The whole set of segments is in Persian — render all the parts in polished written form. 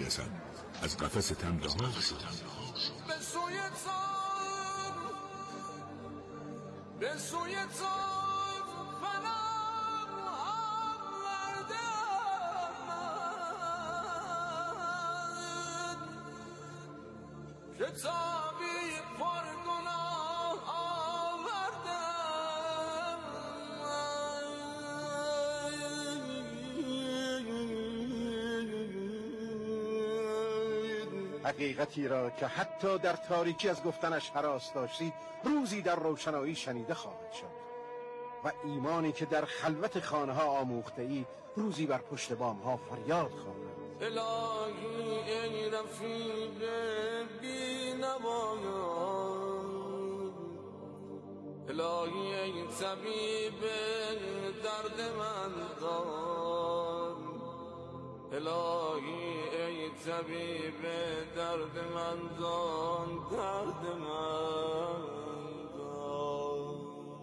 میرسد از قفس تن رها شد. به سوی تن، به سوی تن فنم آوردم کتابی پرگناه آوردم. حقیقتی را که حتی در تاریکی از گفتنش هراس داشتید روزی در روشنایی شنیده خواهد شد و ایمانی که در خلوت خانه ها آموخته اید روزی بر پشت بام ها فریاد خواهد. الهی ای رفیق بی نوایان، الهی ای طبیب درد من دان، الهی ای طبیب درد من دان، درد من دان.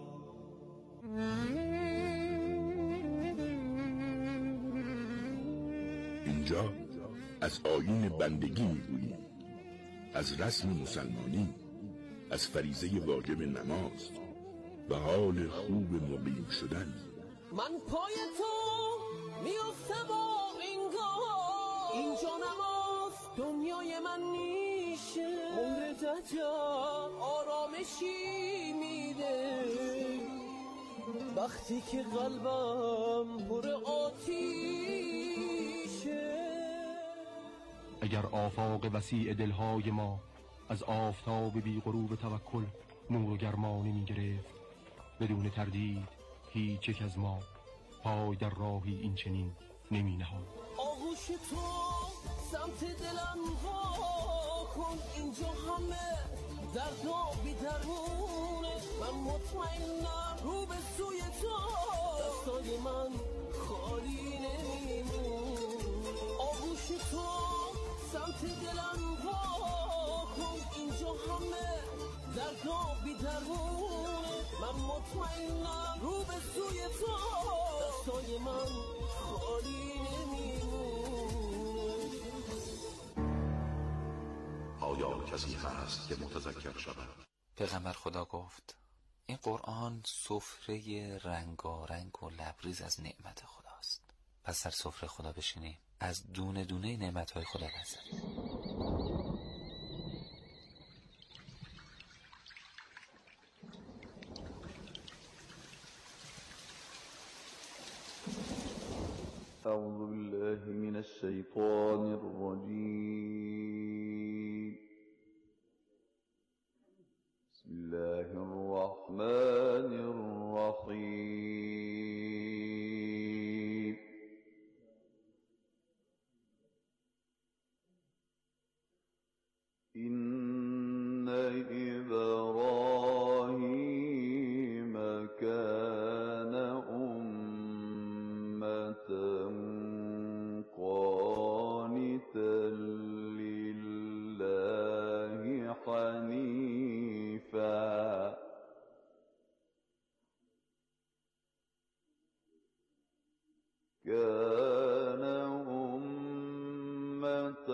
اینجا از آیین بندگی میگوییم، از رسم مسلمانی، از فریضه واجب نماز و حال خوب مقیم شدن. من پای تو میفته با اینجا نماز دنیای من نیشه، عمر دجا آرامشی میده وقتی که قلبم پر آتیشه. اگر آفاق وسیع دلهای ما از آفتاب بی غروب توکل نور و گرمانی می گرفت، بدون تردید هیچ یک از ما پای در راهی این چنین نمی نهاد. آغوش تو سمت دلم وا کن، اینجا همه درد و بی درمونه، من مطمئنم رو به سوی تو دستای من خالی نمیمون. آغوش تو سمت دلم وا کن، اینجا همه درد و بی درمونه، من مطمئنم رو به سوی تو دستای من خالی نمیمون. آیا کسی هست که متذکر شود؟ پیغمبر خدا گفت این قرآن سفره رنگارنگ و لبریز از نعمت خداست، پس در سفره خدا بشینیم، از دونه دونه نعمتهای خدا بزنیم. أعوذ بالله من الشيطان الرجيم. بسم الله الرحمن الرحيم. إن إبراهيم كان أمة قانتا لله حنيفا كان أمة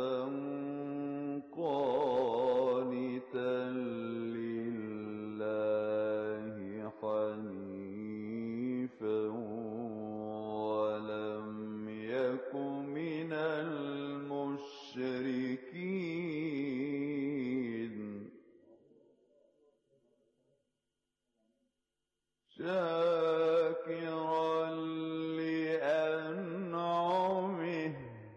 قانتا لله حنيفا ولم يك من المشركين شاكرا لأنعمه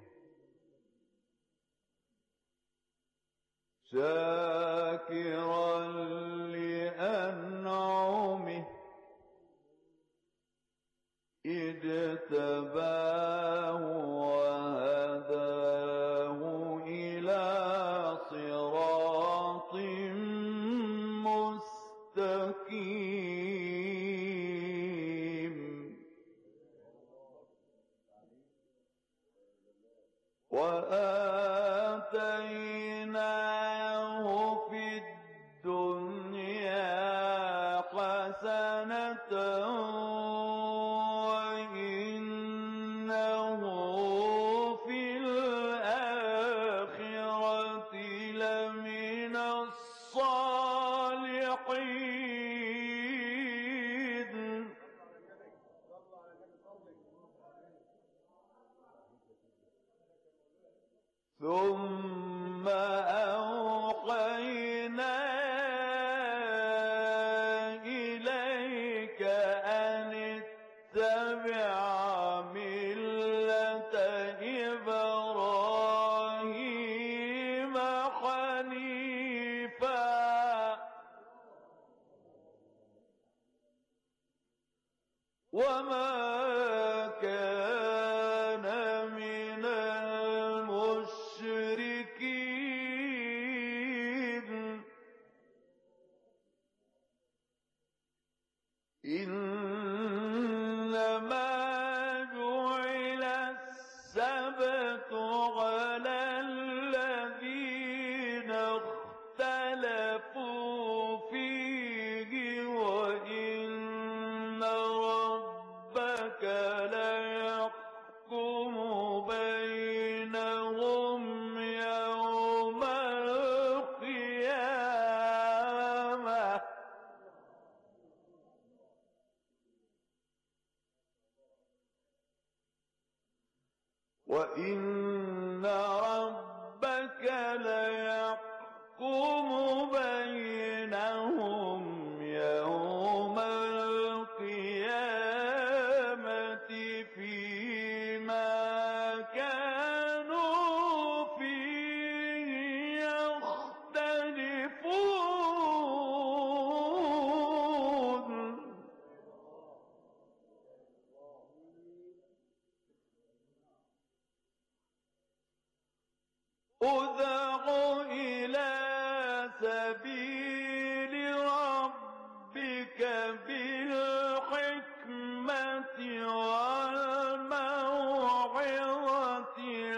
اجتباه وهداه إلى صراط مستقيم وآتيناه في ثم أوحينا إليك أن اتبع ملة إبراهيم حنيفا وما كان من المشركين إنما جعل السبت على الذين اختلفوا فيه وإن ربك ليحكم بينهم يوم القيامة وإن ربك ليحكم بينهم يوم القيامة فيما كانوا فيه يختلفون ادع إلى سبيل ربك بالحكمة والموعظة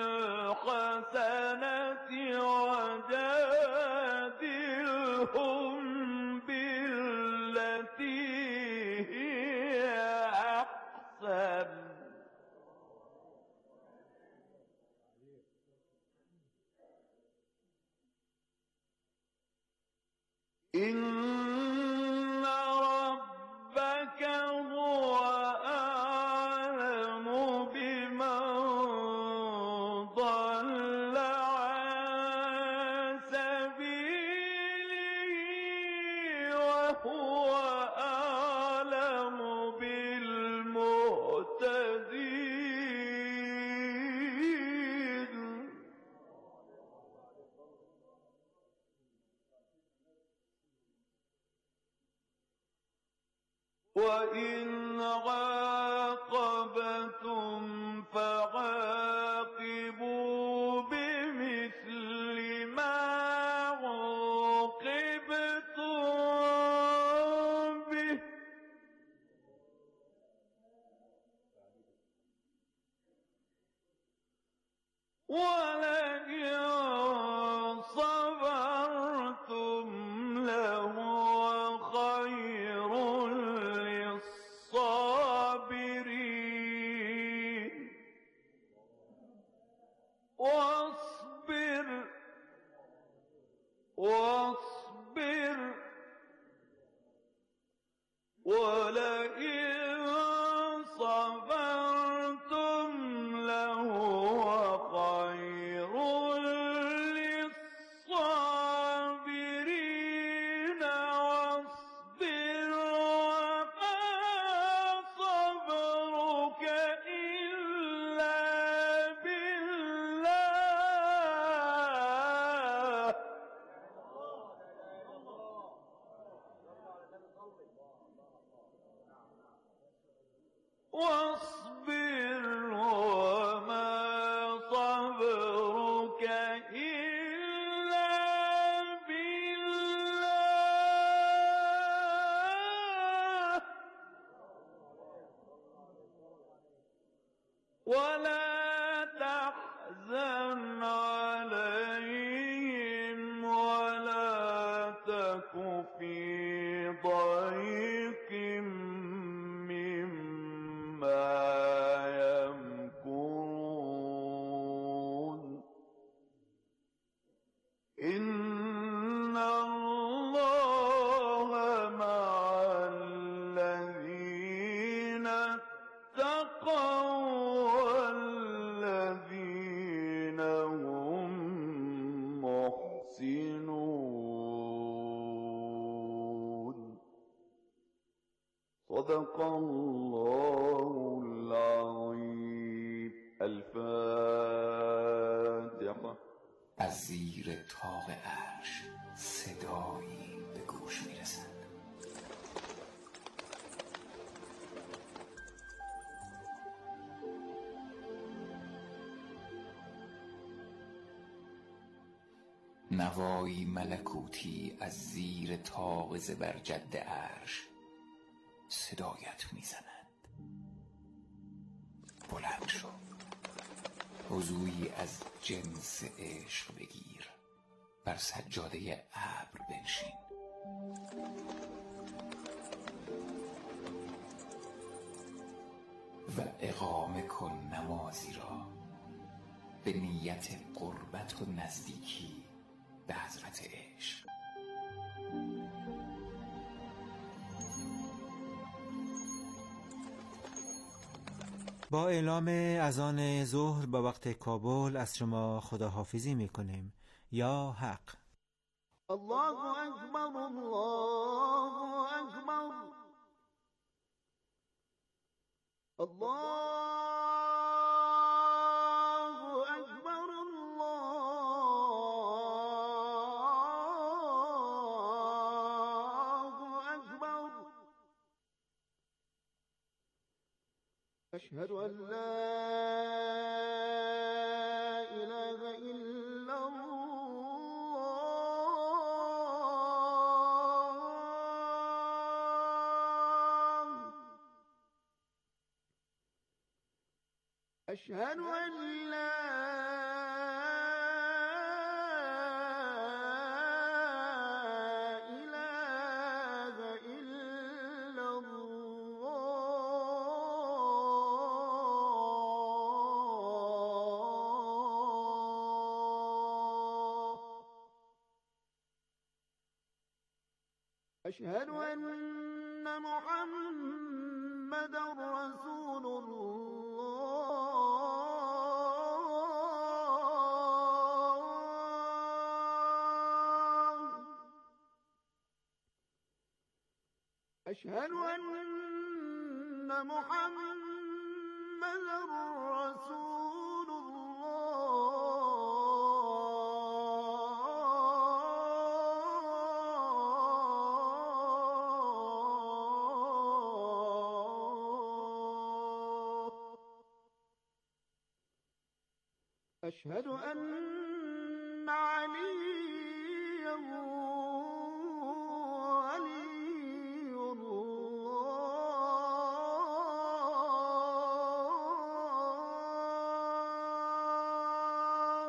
الحسنة وجادلهم بالتي هي أحسن إن ربك هو أعلم بمن ضل عن سبيله وهو أعلم بالمهتدين وإن عاقبتم فعاقبوا بمثل ما عوقبتم به ولئن صبرتم لهو خير للصابرين واصبر ولئن صبرتم لهو خير للصابرين واصبر وما صبرك إلا بالله واصبر وما صبرك إلا بالله ولا تحزن عليهم ولا تك في ضيق مما يمكرون إن الله مع الذين اتقوا والذين هم صدق الله العظیم. الفاتحه. از زیر طاق عرش صدایی به گوش میرسد. نوایی ملکوتی از زیر طاق زبرجد عرش صدایت میزند. بلند شو، وضویی از جنس عشق بگیر، بر سجاده ابر بنشین. و اقامه کن نمازی را به نیت قربت و نزدیکی به حضرت عشق. با اعلام اذان ظهر با وقت کابل از شما خداحافظی میکنیم. یا حق. الله اکبر، الله اکبر، الله اکبر، الله اکبر. اشهد ان لا اله الا الله. اشهد ان لا اله الا الله. اشهد ان محمدا رسول الله. اشهد ان محمدا رسول الله. اشهد ان عليا ولي الله.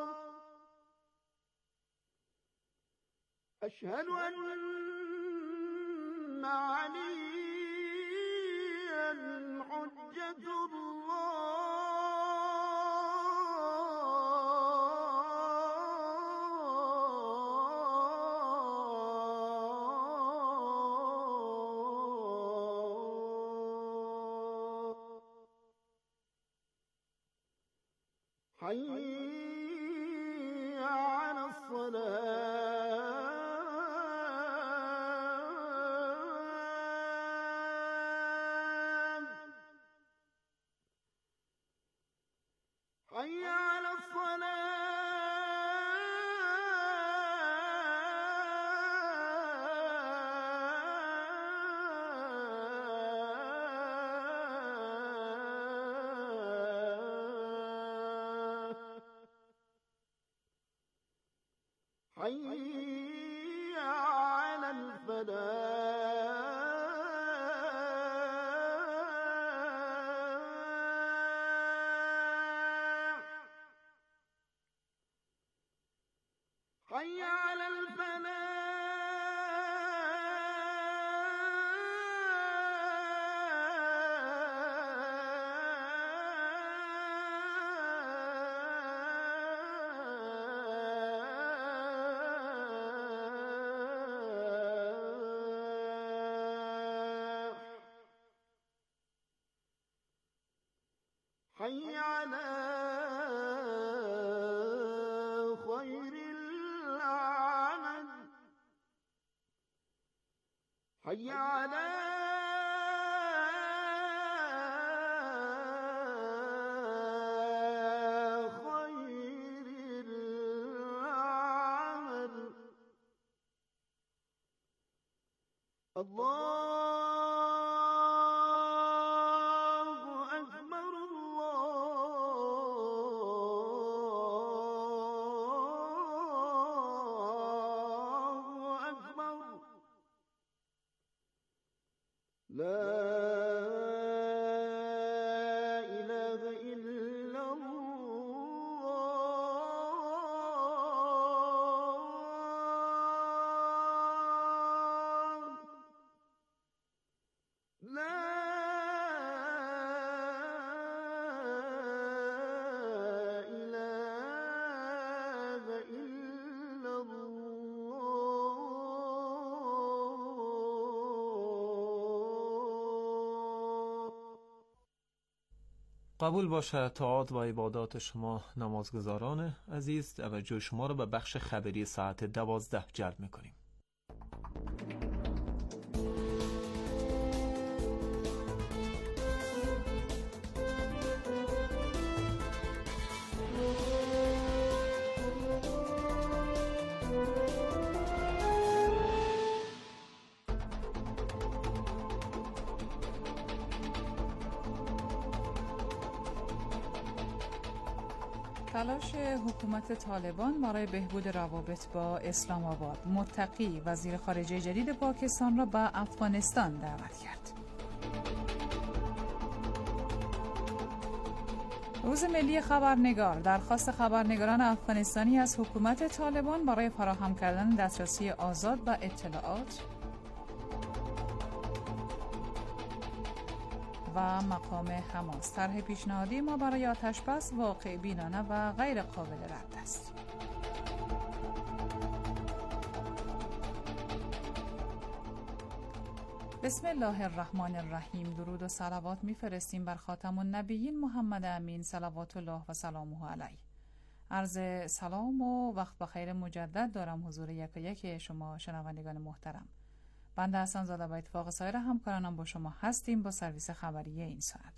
اشهد ان عليا حجة الله. حي على الصلاة. حي على الصلاة. حي على الفلاح. حي على الفلاح. حي على خير العمل. حي على قبول باشد طاعات و عبادات شما نمازگزاران عزیز. توجه شما را به بخش خبری ساعت 12 جلب می‌کنیم. تلاش حکومت طالبان برای بهبود روابط با اسلام آباد. متقی وزیر خارجه جدید پاکستان را به افغانستان دعوت کرد. روز ملی خبرنگار. درخواست خبرنگاران افغانستانی از حکومت طالبان برای فراهم کردن دسترسی آزاد به اطلاعات و مقام حماس. طرح پیشنهادی ما برای آتش‌بس واقع بینانه و غیر قابل رد است. بسم الله الرحمن الرحیم. درود و صلوات می‌فرستیم بر خاتم النبیین محمد امین صلوات الله و سلامه علیه. عرض سلام و وقت بخیر مجدد دارم حضور یک شما شنوندگان محترم. بنده حسن زاده به اتفاق سایر همکارانم با شما هستیم با سرویس خبری این ساعت.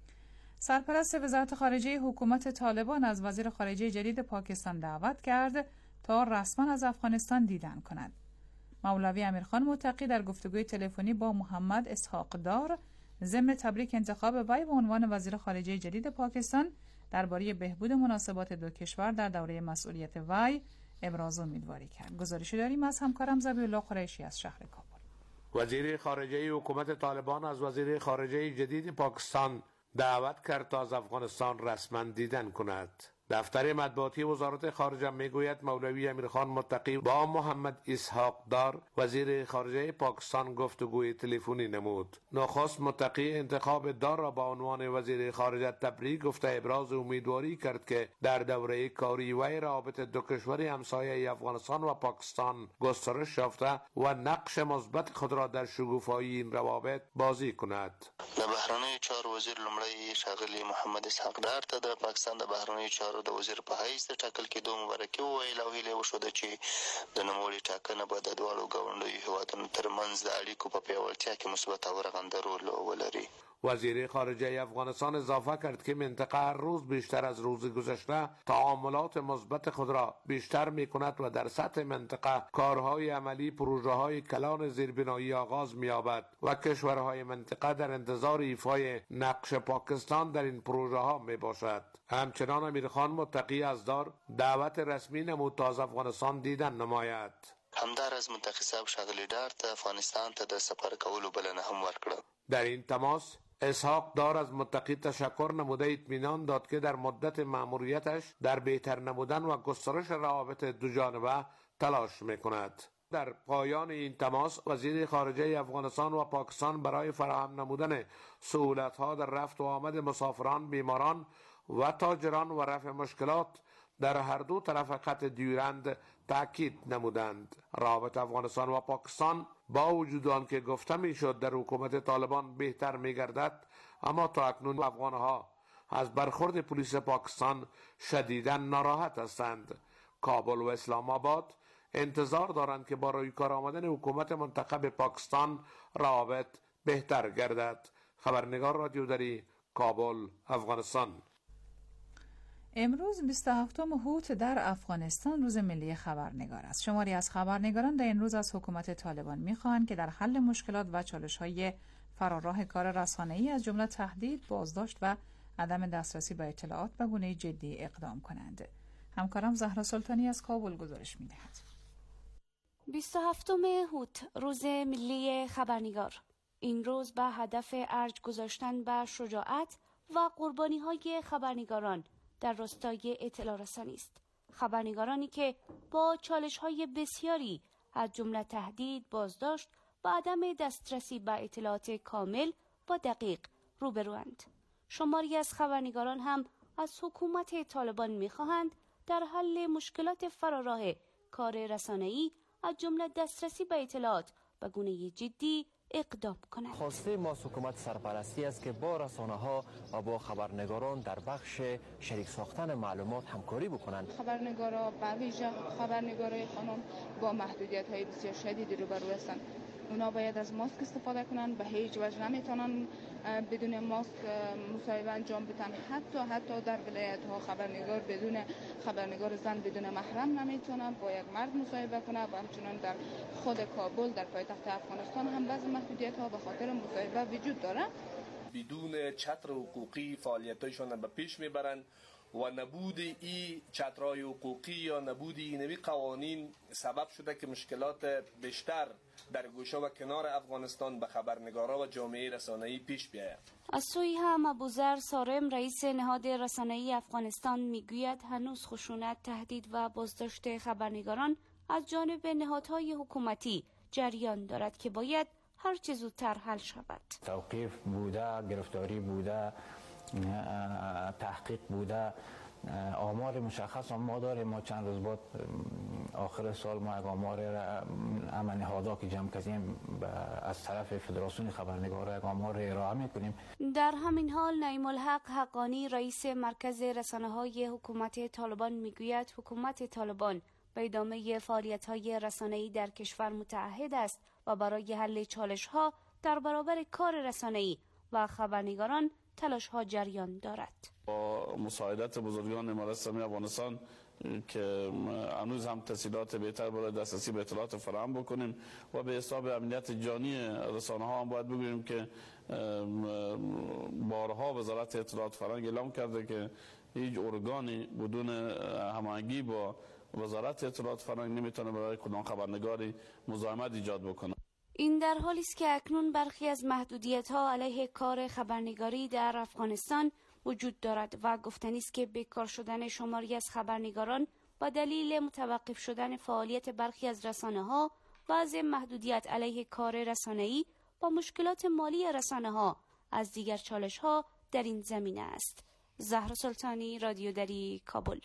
سرپرست وزارت خارجه حکومت طالبان از وزیر خارجه جدید پاکستان دعوت کرد تا رسما از افغانستان دیدن کند. مولوی امیرخان متقی در گفتگوی تلفنی با محمد اسحاق دار ضمن تبریک انتخاب وی به عنوان وزیر خارجه جدید پاکستان درباره بهبود مناسبات دو کشور در دوره مسئولیت وی ابراز امیدواری کرد. گزارشی داریم از همکارم ذبیح‌الله قریشی از شهر کابل. وزیر خارجه حکومت طالبان از وزیر خارجه جدید پاکستان دعوت کرد تا از افغانستان رسما دیدن کند. دفتر مطبوعاتی وزارت خارجه میگوید مولوی امیرخان متقی با محمد اسحاق دار وزیر خارجه پاکستان گفتگوی تلفنی نمود. نخست متقی انتخاب دار را با عنوان وزیر خارجه تبریک گفته ابراز امیدواری کرد که در دوره کاری وی روابط دو کشور همسایه افغانستان و پاکستان گسترش یافته و نقش مثبت خود را در شکوفایی این روابط بازی کند. د بهرنیو چارو وزیر لومړی ښاغلي محمد اسحاق دار ته د پاکستان د بهرنیو چارو د وزیر په حیث د ټاکل کېدو مبارکي وویل او هیله وښوده چې د نوموړي ټاکنه به د دواړو ګاونډیو هیوادونو ترمنځ د اړیکو په پیاوړتیا کې مثبت او رغنده رول ولري. وزیر خارجه افغانستان اضافه کرد که منطقه هر روز بیشتر از روز گذشته تعاملات مثبت خود را بیشتر می کند و در سطح منطقه کارهای عملی پروژه های کلان زیربنایی آغاز می یابد و کشورهای منطقه در انتظار ایفای نقش پاکستان در این پروژه ها می باشد. همچنان امیرخان متقی از دار دعوت رسمی نمود تا از افغانستان دیدن نماید. همدارز متقی صاحب ښاغلي ډار ته افغانستان ته د سفر کولو بلنه هم ورکړه. در این تماس اسحاق دار از متقی تشکر نموده اطمینان داد که در مدت مأموریتش در بهتر نمودن و گسترش روابط دو جانبه تلاش میکند. در پایان این تماس وزیر خارجه افغانستان و پاکستان برای فراهم نمودن سهولت‌ها در رفت و آمد مسافران، بیماران و تاجران و رفع مشکلات در هر دو طرف خط دیورند تأکید نمودند. روابط افغانستان و پاکستان با وجود آنکه گفته میشد در حکومت طالبان بهتر میگردد، اما تا اکنون افغانها از برخورد پلیس پاکستان شدیداً ناراحت هستند. کابل و اسلام آباد انتظار دارند که با روی کار آمدن حکومت منتخب پاکستان روابط بهتر گردد. خبرنگار رادیو دری، کابل، افغانستان. امروز 27 هوت در افغانستان روز ملی خبرنگار است. شماری از خبرنگاران در این روز از حکومت طالبان می‌خواهند که در حل مشکلات و چالش‌های فراراه کار رسانه‌ای از جمله تهدید، بازداشت و عدم دسترسی به اطلاعات به گونه جدی اقدام کنند. همکارم زهرا سلطانی از کابل گزارش می‌دهد. 27 هوت روز ملی خبرنگار. این روز به هدف ارج گذاشتن به شجاعت و قربانی‌های خبرنگاران در راستای اطلاع رسانی است. خبرنگارانی که با چالش‌های بسیاری از جمله تهدید، بازداشت و عدم دسترسی به اطلاعات کامل و دقیق روبروند. شماری از خبرنگاران هم از حکومت طالبان می‌خواهند در حل مشکلات فراراه کار رسانه‌ای از جمله دسترسی به اطلاعات به گونه جدی اقدام کنند. خواسته ما حکومت سرپرستی است که با رسانه‌ها و با خبرنگاران در بخش شریک ساختن معلومات همکاری بکنند. خبرنگارا به ویژه خبرنگارای خانم با محدودیت‌های بسیار شدیدی روبرو هستند. اونا باید از ماسک استفاده کنن، به هیچ وجه نمیتونن بدون ماسک مصاحبه انجام بدن. حتی در ولایت ها خبرنگار بدون خبرنگار زن بدون محرم نمیتونه با یک مرد مصاحبه کنه و همچنان در خود کابل در پایتخت افغانستان هم بعضی محدودیت ها به خاطر مصاحبه وجود داره. بدون چتر حقوقی فعالیتایشان به پیش میبرند و نبود این چترهای حقوقی یا نبود این قوانین سبب شده که مشکلات بیشتر در گوشه و کنار افغانستان به خبرنگارا و جامعه رسانه‌ای پیش بیاید. از سوی هم ابوذر سارم رئیس نهاد رسانه‌ای افغانستان میگوید هنوز خشونت، تهدید و بازداشت خبرنگاران از جانب نهادهای حکومتی جریان دارد که باید هر چه زودتر حل شود. توقیف بوده، گرفتاری بوده، تحقیق بوده، آمار مشخص ما داریم. ما چند روز بعد آخر سال ما یک آمار امن هادا که جمع کردیم از طرف فدراسیون خبرنگارا یک آمار ارائه میکنیم. در همین حال نعیم الحق حقانی رئیس مرکز رسانه‌های حکومت طالبان میگوید حکومت طالبان به ادامه فعالیت‌های رسانه‌ای در کشور متعهد است و برای حل چالش‌ها در برابر کار رسانه‌ای و خبرنگاران تلاش‌ها جریان دارد. با مساعدت بزرگان امارات اسلامی افغانستان که هنوز هم تسهیلات بهتر برای دسترسی به اطلاعات فراهم بکنیم و به حساب امنیت جانی رسانه‌ها هم باید بگوییم که بارها وزارت اطلاعات فرهنگ اعلام کرده که هیچ ارگانی بدون هماهنگی با وزارت اطلاعات فرهنگ نمیتونه برای کدام خبرنگاری مزاحمت ایجاد بکنه. این در حالی است که اکنون برخی از محدودیت‌ها علیه کار خبرنگاری در افغانستان وجود دارد و گفتنی است که بیکار شدن شماری از خبرنگاران با دلیل متوقف شدن فعالیت برخی از رسانه‌ها و از محدودیت علیه کار رسانه‌ای با مشکلات مالی رسانه‌ها از دیگر چالش‌ها در این زمینه است. زهرا سلطانی، رادیو دری، کابل.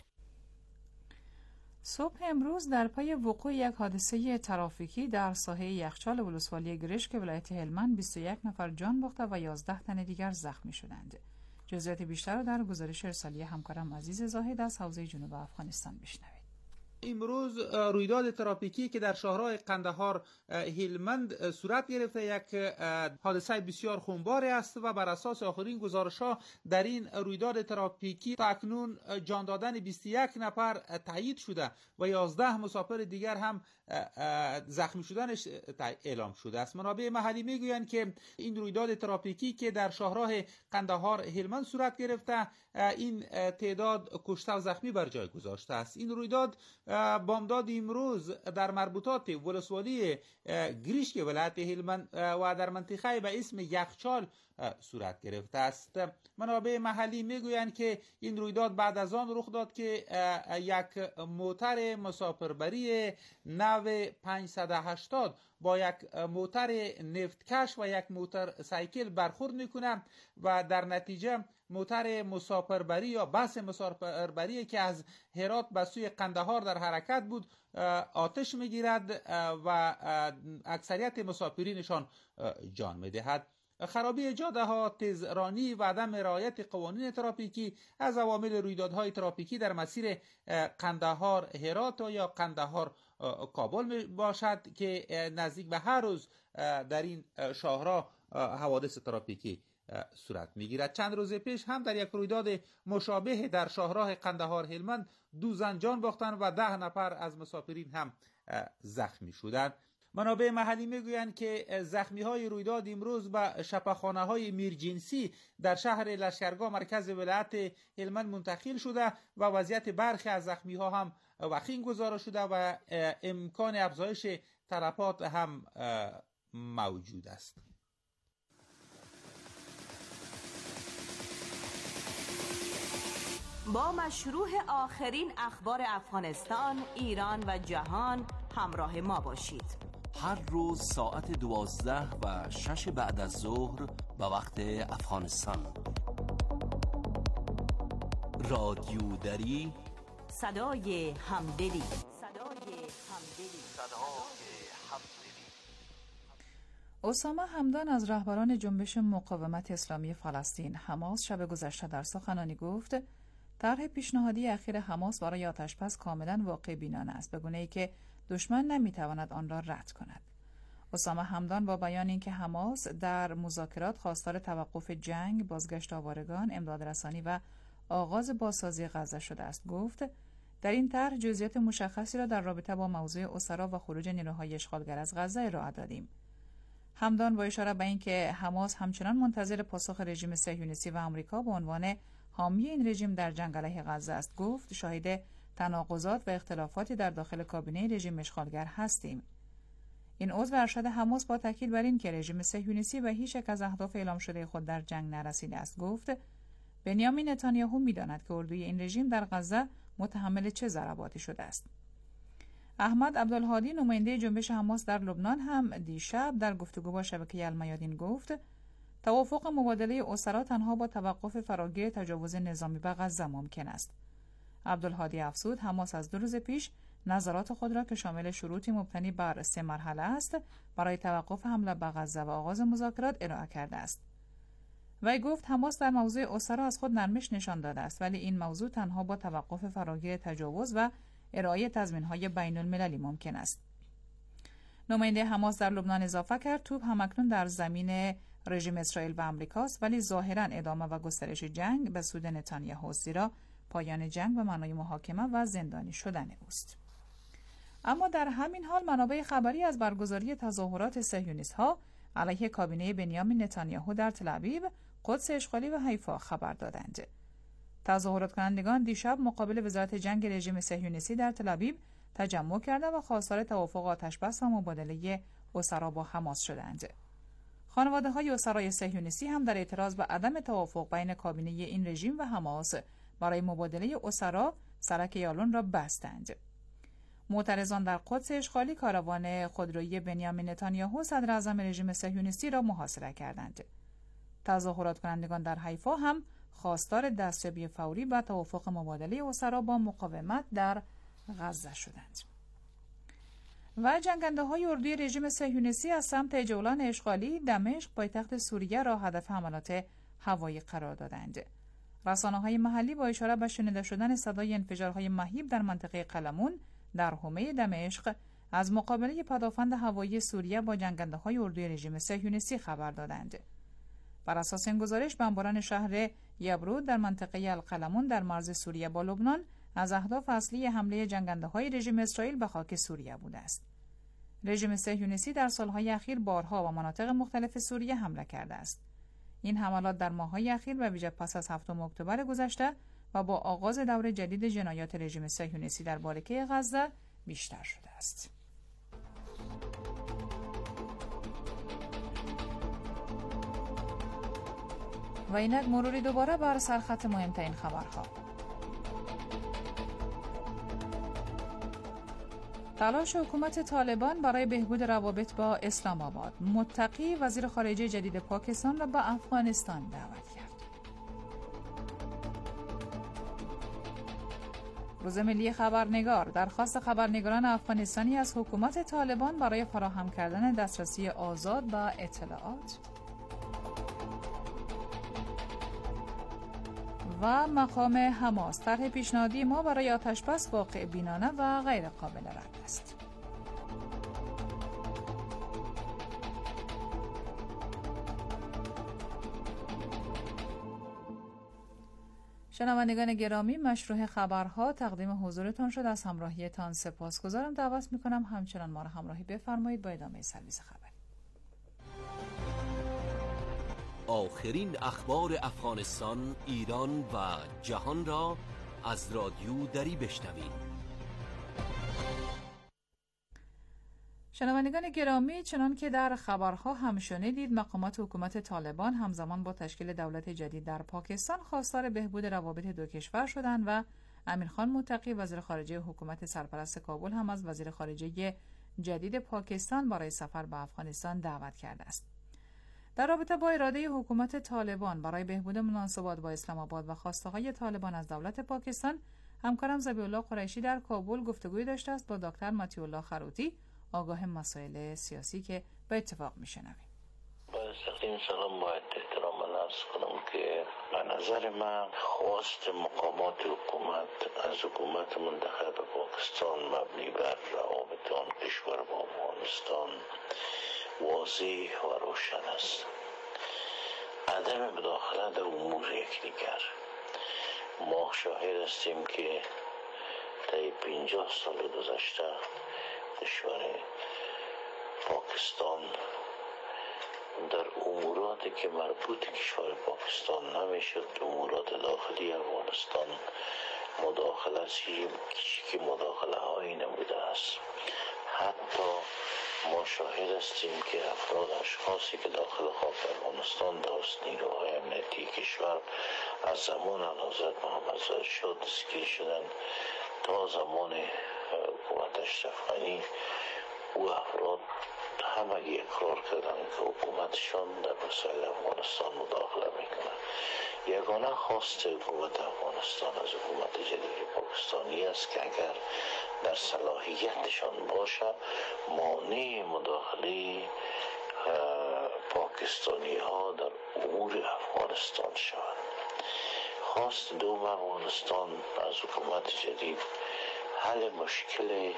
صبح امروز در پی وقوع یک حادثه ترافیکی در ساحه یخچال ولسوالی گرشک ولایت هلمند 21 نفر جان باخته و 11 تن دیگر زخمی شدند. جزئیات بیشتر را در گزارش ارسالی همکارم عزیز زاهد از حوزه جنوب افغانستان بشنوید. امروز رویداد ترافیکی که در شهرهای قندهار هلمند صورت گرفته یک حادثه بسیار خونبار است و بر اساس آخرین گزارش‌ها در این رویداد ترافیکی تا اکنون جان دادن 21 نفر تایید شده و 11 مسافر دیگر هم زخمی شدنش اعلام شده است. منابع محلی میگویند که این رویداد ترافیکی که در شهرهای قندهار هلمند صورت گرفته این تعداد کشته و زخمی بر جای گذاشته است. این رویداد بامداد امروز در مربوطات ولسوالی گریشک ولایت هلمند و در منطقه به اسم یخچال صورت گرفته است. منابع محلی میگویند که این رویداد بعد از آن رخ داد که یک موتر مسافربری نو 580 با یک موتر نفتکش و یک موتر سایکل برخورد میکنه و در نتیجه موتر مسافربری یا بس مسافربری که از هرات به سوی قندهار در حرکت بود آتش میگیرد و اکثریت مسافرینشان جان میدهد. خرابی جاده ها، تیزرانی و عدم رعایت قوانین ترافیکی از عوامل رویدادهای ترافیکی در مسیر قندهار هرات یا قندهار کابل می باشد که نزدیک به هر روز در این شاهراه حوادث ترافیکی صورت میگیرد. چند روز پیش هم در یک رویداد مشابه در شاهراه قندهار هلمند 2 زن جان باختند و 10 نفر از مسافرین هم زخمی شدند. منابع محلی میگویند که زخمی‌های رویداد امروز به شفاخانه‌های میرجنسی در شهر لشکرگاه مرکز ولایت هلمند منتقل شده و وضعیت برخی از زخمی‌ها هم وخیم گزارش شده و امکان افزایش تلفات هم موجود است. با مشروع آخرین اخبار افغانستان، ایران و جهان همراه ما باشید. هر روز ساعت 12 و 6 بعد از ظهر به وقت افغانستان. رادیو دری، صدای همدلی. اسامه همدان از رهبران جنبش مقاومت اسلامی فلسطین حماس شب گذشته در سخنانی گفت طرح پیشنهادی اخیر حماس برای آتش‌بس کاملا واقع بینانه است، به گونه‌ای که دشمن نمیتواند آن را رد کند. اسامه همدان با بیان اینکه حماس در مذاکرات خواستار توقف جنگ، بازگشت آوارگان، امداد رسانی و آغاز بازسازی غزه شده است، گفت در این طرح جزئیات مشخصی را در رابطه با موضوع اسرا و خروج نیروهای اشغالگر از غزه ارائه دادیم. همدان با اشاره به اینکه حماس همچنان منتظر پاسخ رژیم صهیونیستی و آمریکا به عنوان حامی این رژیم در جنگ علیه غزه است، گفت شاهد تناقضات و اختلافاتی در داخل کابینه رژیم اشغالگر هستیم. این عضو ارشد حماس با تاکید بر این که رژیم صهیونیستی به هیچ یک از اهداف اعلام شده خود در جنگ نرسیده است، گفت بنیامین نتانیاهو می‌داند که اردوی این رژیم در غزه متحمل چه ضرباتی شده است. احمد عبدالهادی نماینده جنبش حماس در لبنان هم دیشب در گفتگو با شبکه المیادین گفت توافق مبادله اسرا تنها با توقف فراگیر تجاوز نظامی به غزه ممکن است. عبدالهادی افزود حماس از 2 روز پیش نظرات خود را که شامل شروطی مبتنی بر 3 مرحله است برای توقف حمله به غزه و آغاز مذاکرات ارائه کرده است. وی گفت حماس در موضوع اسرا از خود نرمش نشان داده است، ولی این موضوع تنها با توقف فراگیر تجاوز و ارائه تضمین‌های بین‌المللی ممکن است. نماینده حماس در لبنان اضافه کرد توپ همکنون در زمین رژیم اسرائیل و آمریکاست، ولی ظاهراً ادامه و گسترش جنگ به سود نتانیاهو، زیرا پایان جنگ به معنای محاکمه و زندانی شدن اوست. اما در همین حال منابع خبری از برگزاری تظاهرات صهیونیست‌ها علیه کابینه بنیامین نتانیاهو در تل‌آویو، قدس اشغالی و حیفا خبر دادند. تظاهرات کنندگان دیشب مقابل وزارت جنگ رژیم صهیونیستی در تل‌آویو تجمع کردند و خواستار توافق آتش‌بس و مبادله اسرا با حماس شدند. خانواده‌های اسرای صهیونیستی هم در اعتراض به عدم توافق بین کابینه این رژیم و حماس برای مبادله اسرا سرک یالون را بستند. معترضان در قدس اشغالی کاروان خودرویی بنیامین نتانیاهو صدر اعظم رژیم صهیونیستی را محاصره کردند. تظاهرات کنندگان در حیفا هم خواستار دستیابی فوری به توافق مبادله اسرا با مقاومت در غزه شدند. و جنگنده‌های اردوی رژیم صهیونیستی از سمت جولان اشغالی دمشق پایتخت سوریه را هدف حملات هوایی قرار دادند. رسانه‌های محلی با اشاره به شنیده شدن صدای انفجارهای مهیب در منطقه قلمون در حومه دمشق از مقابله پدافند هوایی سوریه با جنگنده‌های اردوی رژیم صهیونیستی خبر دادند. بر اساس این گزارش بمباران شهر یبرود در منطقه القلمون در مرز سوریه با لبنان از اهداف اصلی حمله جنگنده‌های رژیم اسرائیل به خاک سوریه بوده است. رژیم صهیونیستی در سالهای اخیر بارها و مناطق مختلف سوریه حمله کرده است. این حملات در ماه‌های اخیر و ویژه پس از 7 اکتبر گذشته و با آغاز دور جدید جنایات رژیم صهیونیستی در باریکه غزه بیشتر شده است. و اینک مروری دوباره بر سرخط مهمترین خبرها. تلاش حکومت طالبان برای بهبود روابط با اسلام آباد. متقی وزیر خارجه جدید پاکستان را به افغانستان دعوت کرد. روز ملی خبرنگار درخواست خبرنگاران افغانستانی از حکومت طالبان برای فراهم کردن دسترسی آزاد به اطلاعات. و مقام حماس طرح پیشنهادی ما برای آتش‌بس واقع بینانه و غیر قابل رد است. شنوندگان گرامی، مشروع خبرها تقدیم حضورتان شد. از همراهیتان سپاسگزارم. دعوت میکنم همچنان ما را همراهی بفرمایید با ادامه سرویس خبر. آخرین اخبار افغانستان، ایران و جهان را از رادیو دری بشنوید. شنوندگان گرامی، چنان که در خبرها هم شنیدید، مقامات حکومت طالبان همزمان با تشکیل دولت جدید در پاکستان خواستار بهبود روابط دو کشور شدند و امیرخان متقی وزیر خارجه حکومت سرپرست کابل هم از وزیر خارجه جدید پاکستان برای سفر به افغانستان دعوت کرده است. در رابطه با اراده حکومت طالبان برای بهبود مناسبات با اسلام آباد و خواسته‌های طالبان از دولت پاکستان، همکارم ذبیح الله قریشی در کابل گفتگوی داشته است با دکتر مطیع الله خروتی، آگاه مسائل سیاسی، که به اتفاق میشنویم. با استقیم سلام، باید احترام عرض کنم که به نظر من خواست مقامات حکومت از حکومت منتخب پاکستان مبنی بر روابط آن کشور با افغانستان واضح و روشن است. عدم مداخله در امور یکدیگر. ما شاهد هستیم که طی 50 سال گذشته کشور پاکستان در اموراتی که مربوط کشور پاکستان نمیشد، امورات داخلی افغانستان، مداخله که مداخله هایی نموده است. حتی ما شاهد هستیم که افراد اشخاصی که داخل خاک افغانستان توسط نیروهای امنیتی کشور از زمان حضرت محمد شاه دستگیر شدند تا زمان حکومت اشرف غنی، او افراد همه اقرار کردند که حکومتشان در مسائل افغانستان مداخله میکنه. یگانه خواست حکومت افغانستان از حکومت جدید پاکستانی است که اگر در صلاحیتشان باشه مانع مداخله پاکستانی ها در امور افغانستان شود. خواست دوم افغانستان از حکومت جدید حل مشکل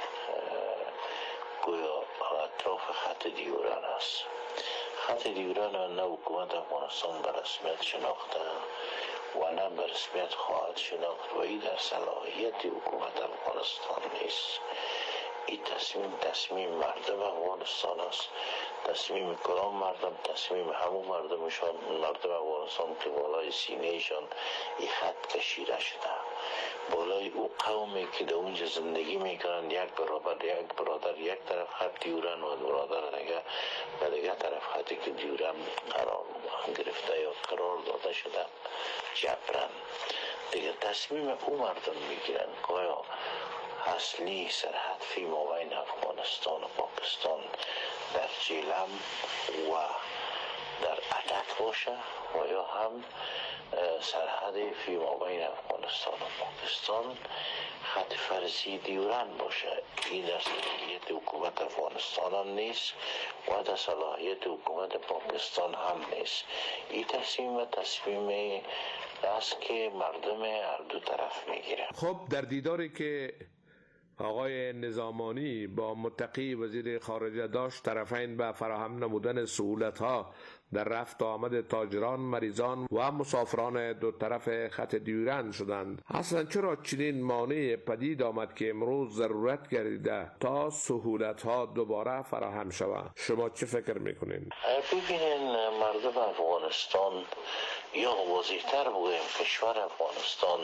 گویا اطراف خط دیورن است. خط دیورن نه حکومت افغانستان به رسمیت شناخته و نه به رسمیت خواهد شناخت و این در صلاحیت حکومت افغانستان نیست. این تصمیم مردم افغانستان است. تصمیم کدام مردم؟ تصمیم همون مردمشان، مردم افغانستان که بالای سینهشان این خط کشیده شده، بالای او قومی که در اونجا زندگی میکنند، یک برادر یک طرف خط دیورن و برادر دیگه و دیگه طرف خطی که دیورن قرار گرفته یا قرار داده شده جبران. دیگه تصمیم او مردم میگیرن که آیا اصلی سرحد فی مابین افغانستان و پاکستان در جیلم و در اتک باشه و یا هم سرحد فی مابین افغانستان و پاکستان خط فرضی دیورن باشه. این در صلاحیت حکومت افغانستان هم نیست و در صلاحیت حکومت پاکستان هم نیست. این تصمیم است که مردم هر دو طرف میگیرن. خب در دیداری که آقای نظامانی با متقی وزیر خارجه داشت، طرفین به فراهم نمودن سهولت‌ها در رفت و آمد تاجران، مریضان و مسافران دو طرف خط دیورن شدند. اصلا چرا چنین مانع پدید آمد که امروز ضرورت گردیده تا سهولت‌ها دوباره فراهم شود؟ شما چه فکر میکنین؟ ببینین، مردم افغانستان یا واضح‌تر بگویم کشور افغانستان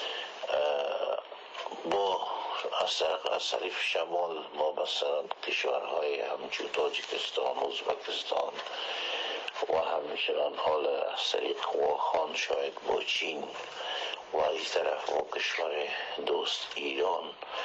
با از طریق شمال ما مثلا کشورهای همچون تاجیکستان، ازبکستان و همچنان حال از طریق واخان شاید با چین و از طرف با کشور دوست ایران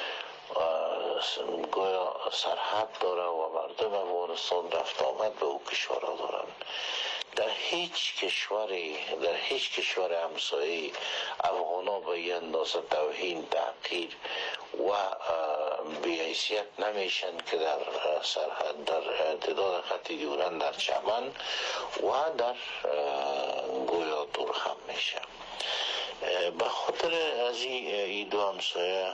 گویا سرحد داره و مردم افغانستان رفت آمد به او کشورها دارن. در هیچ کشور همسایه افغانا به این اندازه توهین، تحقیر و بی‌حیثیت نمیشن که در سرحد، در امتداد خط دیورن در چمن و در گویا تورخم میشه. به خاطر از این دو همسایه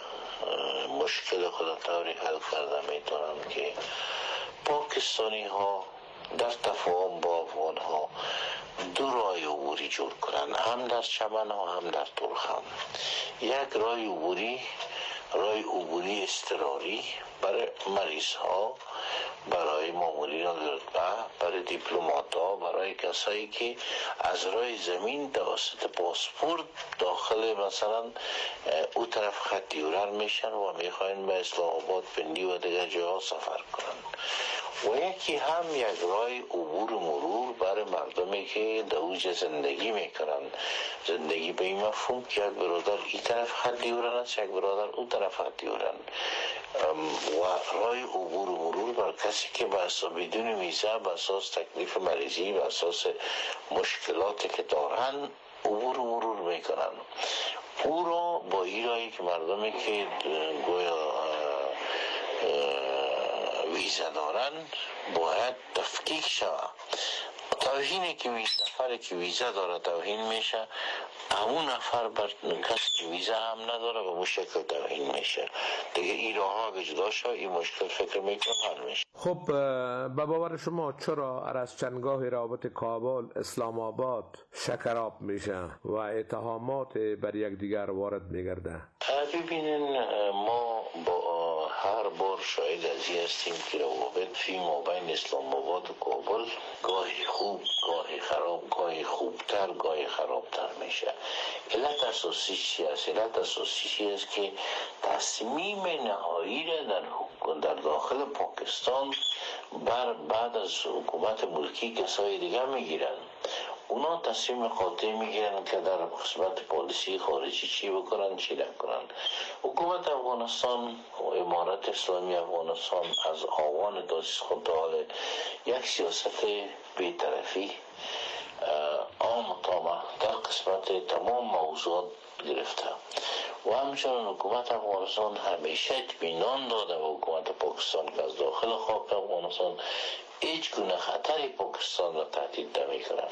مشکل خود طوری حل کرده میتونن که پاکستانی ها در تفاهم با افغان ها دو راه عبوری جور کنن، هم در چمن ها هم در ترخم. یک راه عبوری اضطراری برای مریض ها، برای مامورین رتبه، برای دیپلمات ها، برای کسایی که از راه زمین توسط پاسپورت داخل مثلا او طرف خط دیورن میشن و میخواین به اسلام آباد، پندی و دیگر جاها سفر کنن. و یکی هم یک راه عبور مرور برای مردمی که در اوج زندگی میکنن، زندگی به این مفهوم که یک برادر این طرف خط دیورن است، یک برادر اون طرف خط دیورن. و راه عبور مرور بر کسی که به اساس بدون ویزا، به اساس تکلیف مریضی، به اساس مشکلاتی که دارن عبور مرور میکنن. او را با این راهی که مردمی که گویا ویزا دارن باید تفکیک شود. توهینی که نفری که ویزا داره توهین میشه، همون نفر بر کسی که ویزا هم نداره به مشکل توهین میشه. دیگه این راه ها اگه جدا شد این مشکل فکر میکنم حل میشه. خب به باور شما چرا از چندگاه رابط کابل اسلام آباد شکراب میشه و اتهامات بر یکدیگر وارد میگرده؟ ببینین ما با هر بار شاید از این هستیم که روابط فی ما بین اسلام آباد و کابل گاهی خوب، گاهی خراب، گاهی خوبتر، گاهی خرابتر میشه. علت اساسی چی است؟ علت اساسی چی است که تصمیم نهایی را در داخل پاکستان بعد از حکومت ملکی کسای دیگه میگیرن. اونا تصمیم قاطع میگیرن که در قسمت پالیسی خارجی چی بکنن چی نکنن. حکومت افغانستان و امارت اسلامی افغانستان از آوان تاسیس خود تا حال یک سیاست بی‌طرفی عام تامه در قسمت تمام موضوعات گرفته و همچنان حکومت افغانستان همیشه اطمینان داده به حکومت پاکستان که از داخل خاک افغانستان هیچ گونه خطری پاکستان را تهدید نمی‌کنه.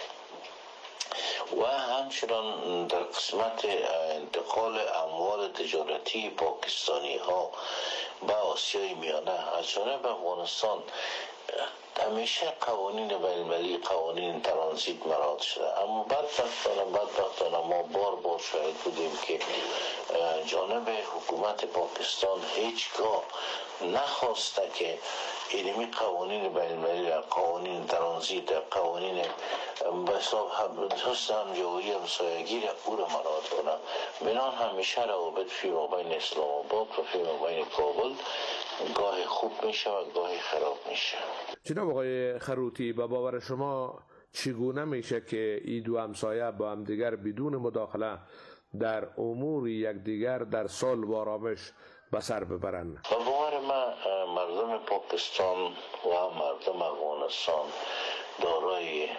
و همچنان در قسمت انتقال اموال تجارتی پاکستانی ها به آسیای میانه از جانب افغانستان همیشه قوانین بین‌المللی، قوانین ترانزیت مراعات شده. اما بدبختانه ما بار شاهد بودیم که جانب حکومت پاکستان هیچگاه نخواسته که علمی قوانین بین‌المللی، قوانین ترانزیت، قوانین به حساب حسن همجوری همسایگی او را مراعات کنه. بنان همیشه روابط فی ما بین اسلام آباد و فی ما بین کابل گاهی خوب میشه و گاهی خراب میشه. جناب آقای خروتی، به باور شما چگونه میشه که این دو همسایه با هم دیگر بدون مداخله در امور یکدیگر در صلح و آرامش به سر ببرند؟ به باور من مردم پاکستان و مردم افغانستان دارای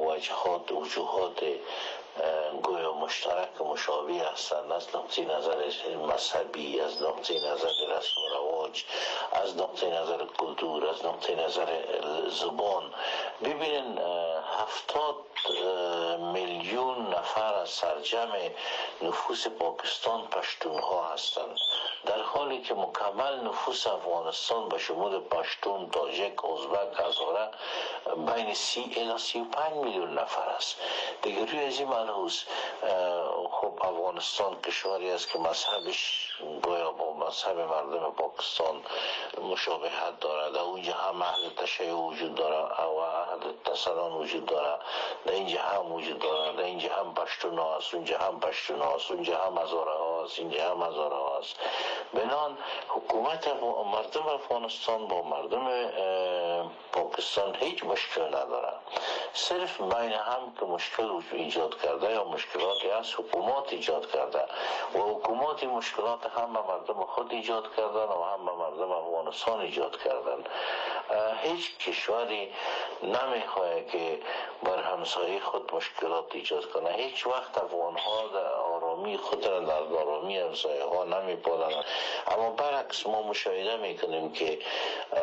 وجوهات گویا مشترک مشابه هستند، از نقطه نظر مذهبی، از نقطه نظر رسم و رواج، از نقطه نظر کلتور، از نقطه نظر زبان. ببینین 70 میلیون نفر از سرجم نفوس پاکستان پشتون ها هستند، در حالی که مکمل نفوس افغانستان به شمول پشتون، تاجک، ازبک، هزاره بین 30 الی 35 میلیون نفر است. دیگر روی از این ملحوظ خب افغانستان کشوری است که مذهبش گویا با مذهب مردم پاکستان مشابهت دارد. در اونجا هم اهل تشیع وجود دارد و اهل تسلان وجود دارد، در اینجا هم وجود دارد، در اینجا هم پشتون ها است، اونجا هم پشتون ها است، اونجا هم هزاره ها است، اینجا هم هزاره ها است. بنان حکومت مردم افغانستان با مردم پاکستان هیچ مشکل نداره. صرف بین هم که مشکل ایجاد کرده یا مشکلاتی از حکومت ایجاد کرده و حکومت مشکلات هم به مردم خود ایجاد کردن و هم به مردم افغانستان ایجاد کردن. هیچ کشوری نمیخواه که بر همسایه خود مشکلات ایجاد کنه. هیچ وقت افغان ها در آرامی خود را در آرامی همسایه ها نمیپالند. اما برعکس ما مشاهده میکنیم که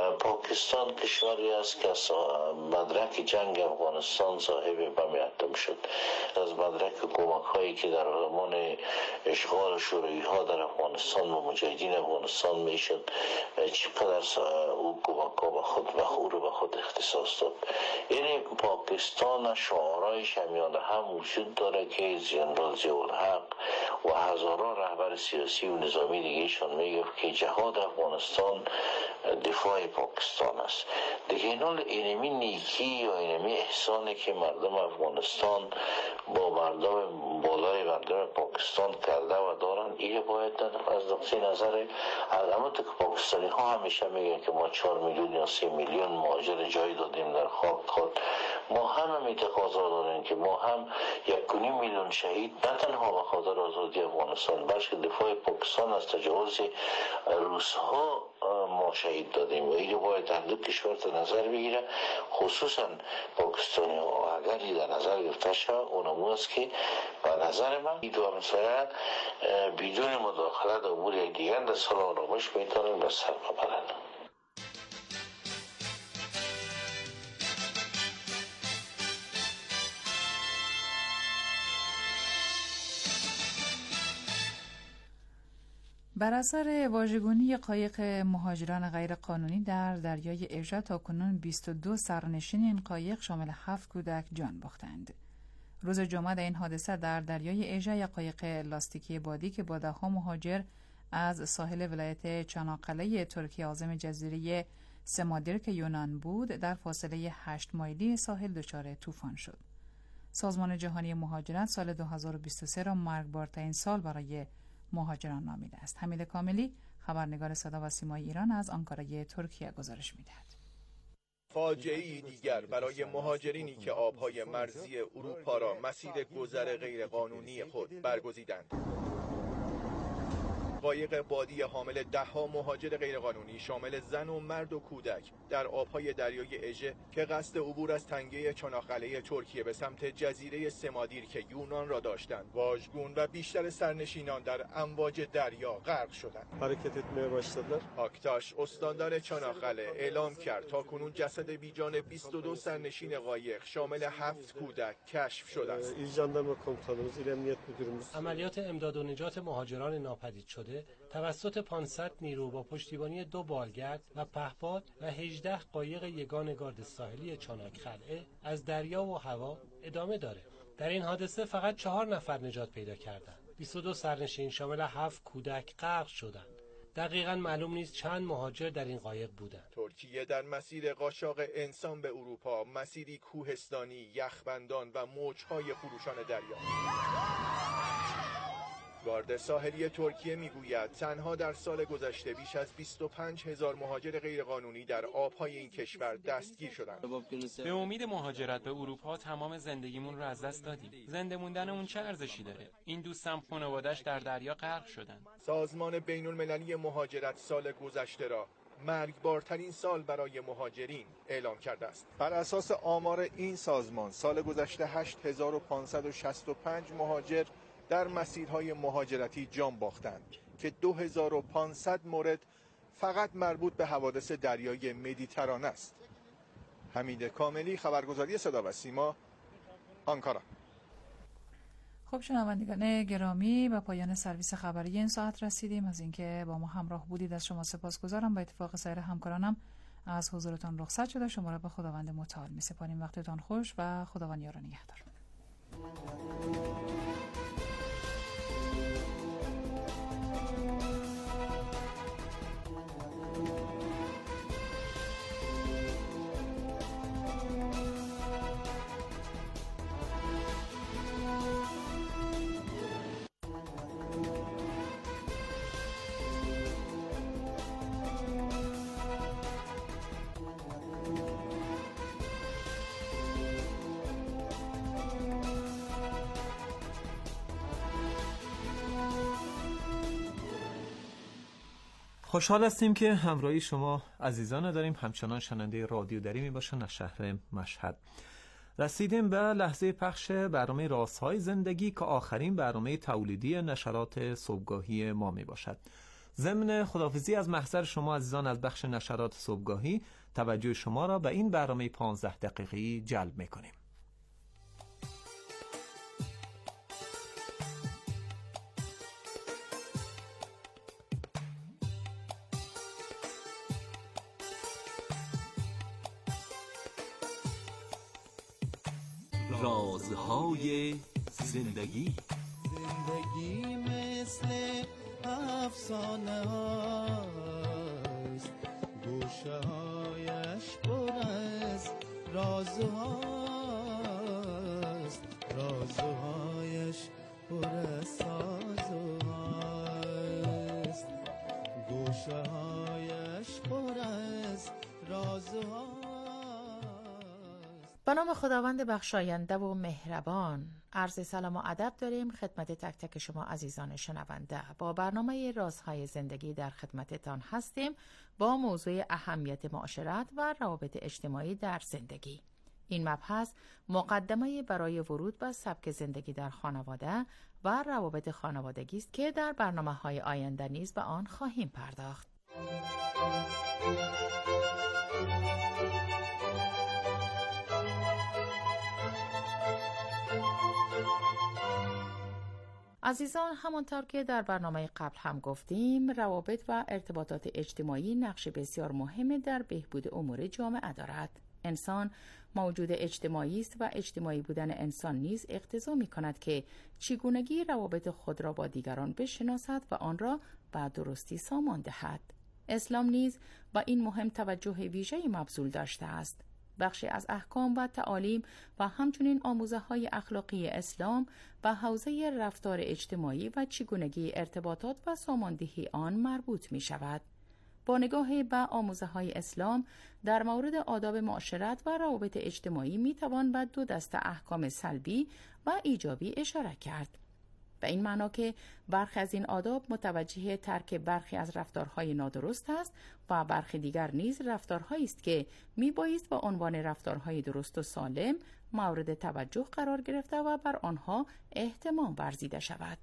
پاکستان کشوری است که از مدرک جنگ افغانستان صاحب بمیت شد. از مدرک کمک هایی که در زمان اشغال شوروی ها در افغانستان و مجاهدین افغانستان میشد، چقدر او کمک ها به خود اختصاص داد. یعنی پاکستان شعارهایش همیان هم وجود داره که جنرال ضیاءالحق و هزاران رهبر سیاسی و نظامی دیگهشان میگفت که جهاد افغانستان دفاع پاکستان است. دیگه اینمی نیکی یا اینمی احسانی که مردم افغانستان با مردم بالای مردم پاکستان کرده و دارن، این باید از نقطه نظر علامت که پاکستانی ها همیشه میگن که ما 4 میلیون یا 3 میلیون مهاجر جای دادیم در خاک خود، ما هم تقاضا داریم که ما هم 1.5 میلیون شهید نه تنها به خاطر آزادی افغانستان بلکه دفاع پاکستان از تجاوز روس‌ها ما شهید دادیم و این باید در دو کشور در نظر بگیره. خصوصا پاکستانی ها اگر در نظر گرفته شد اونمو است که به نظر من این دو مسئله بدون مداخله امور دیگر در سال آرامش میتونن به سر ببرن. بر اثر واژگونی قایق مهاجران غیرقانونی در دریای ایژه تاکنون 22 سرنشین این قایق شامل 7 کودک جان باختند. روز جمعه این حادثه در دریای ایژه یک قایق لاستیکی بادی که با 10 مهاجر از ساحل ولایت چاناقله ترکیه عازم جزیره سمادیرک یونان بود در فاصله 8 مایلی ساحل دچار طوفان شد. سازمان جهانی مهاجرت سال 2023 را مرگبارترین سال برای مهاجران نامیده است. حمید کاملی، خبرنگار صدا و سیمای ایران از آنکارای ترکیه گزارش می‌دهد. فاجعه‌ای دیگر برای مهاجرینی که آبهای مرزی اروپا را مسیر گذر غیرقانونی خود برگزیدند. قایق بادی حامل 10 مهاجر غیرقانونی شامل زن و مرد و کودک در آبهای دریای اژه که قصد عبور از تنگه چاناقله ترکیه به سمت جزیره سمادیر که یونان را داشتند، واژگون و بیشتر سرنشینان در امواج دریا غرق شدند. حرکت etmeye başladılar. آکتاش استاندار چاناقله اعلام کرد تاکنون جسد بیجان 22 سرنشین قایق شامل 7 کودک کشف شده است. İl Jandarma Komutanımız, İl Emniyet Müdürümüz عملیات امداد و نجات مهاجران ناپدید شده توسط 500 نیرو با پشتیبانی 2 بالگرد و پهپاد و 18 قایق یگان گارد ساحلی چاناقله از دریا و هوا ادامه داره. در این حادثه فقط 4 نفر نجات پیدا کردند. 22 سرنشین شامل 7 کودک غرق شدند. دقیقاً معلوم نیست چند مهاجر در این قایق بودند. ترکیه در مسیر قاچاق انسان به اروپا مسیری کوهستانی، یخبندان و موج‌های خروشان دریا. گارد ساحلی ترکیه میگوید تنها در سال گذشته بیش از 25,000 مهاجر غیرقانونی در آبهای این کشور دستگیر شدند. به امید مهاجرت به اروپا تمام زندگیمون رو از دست دادیم. زنده موندن اون چه ارزشی داره؟ این دوستم خانواده‌اش در دریا غرق شدن. سازمان بین‌المللی مهاجرت سال گذشته را مرگبارترین سال برای مهاجرین اعلام کرده است. بر اساس آمار این سازمان سال گذشته 8565 مهاجر در مسیرهای مهاجرتی جان باختند که 2500 مورد فقط مربوط به حوادث دریای مدیترانه است. حمید کاملی، خبرگزاری صدا و سیما، آنکارا. خب شنوندگان گرامی، به پایان سرویس خبری این ساعت رسیدیم. از اینکه با ما همراه بودید از شما سپاسگزارم. با اتفاق سایر همکارانم از حضورتان رخصت شده. شما را به خداوند متعال می‌سپاریم. وقتتان خوش و خداوند یار و نگهدار. خوشحال هستیم که همراهی شما عزیزان داریم، همچنان شنونده رادیو دری می باشن از شهر مشهد. رسیدیم به لحظه پخش برنامه رازهای زندگی که آخرین برنامه تولیدی نشرات صبحگاهی ما می باشد. ضمن خداحافظی از محضر شما عزیزان از بخش نشرات صبحگاهی، توجه شما را به این برنامه 15 دقیقه‌ای جلب می‌کنیم. رازهای زندگی. زندگی مثل افسانه هاست، گوشه هایش پر از رازهاست، رازهایش پر از سازهاست، گوشه هایش پر از رازهاست. به نام خداوند بخشاینده و مهربان، عرض سلام و ادب داریم خدمت تک تک شما عزیزان شنونده. با برنامه رازهای زندگی در خدمتتان هستیم با موضوع اهمیت معاشرت و روابط اجتماعی در زندگی. این مبحث مقدمه برای ورود به سبک زندگی در خانواده و روابط خانوادگی است که در برنامه‌های آینده نیز به آن خواهیم پرداخت. عزیزان، همانطور که در برنامه قبل هم گفتیم، روابط و ارتباطات اجتماعی نقش بسیار مهمی در بهبود امور جامعه دارد. انسان موجود اجتماعی است و اجتماعی بودن انسان نیز اقتضا می‌کند که چگونگی روابط خود را با دیگران بشناسد و آن را به درستی سامان دهد. اسلام نیز با این مهم توجه ویژه‌ای مبذول داشته است. بخشی از احکام و تعالیم و همچنین آموزه‌های اخلاقی اسلام به حوزه رفتار اجتماعی و چگونگی ارتباطات و ساماندهی آن مربوط می شود. با نگاه به آموزه‌های اسلام در مورد آداب معاشرت و روابط اجتماعی می توان به دو دسته احکام سلبی و ایجابی اشاره کرد. به این معنا که برخی از این آداب متوجه ترک برخی از رفتارهای نادرست است و برخی دیگر نیز رفتارهایی است که میبایست با عنوان رفتارهای درست و سالم مورد توجه قرار گرفته و بر آنها اهتمام ورزیده شود.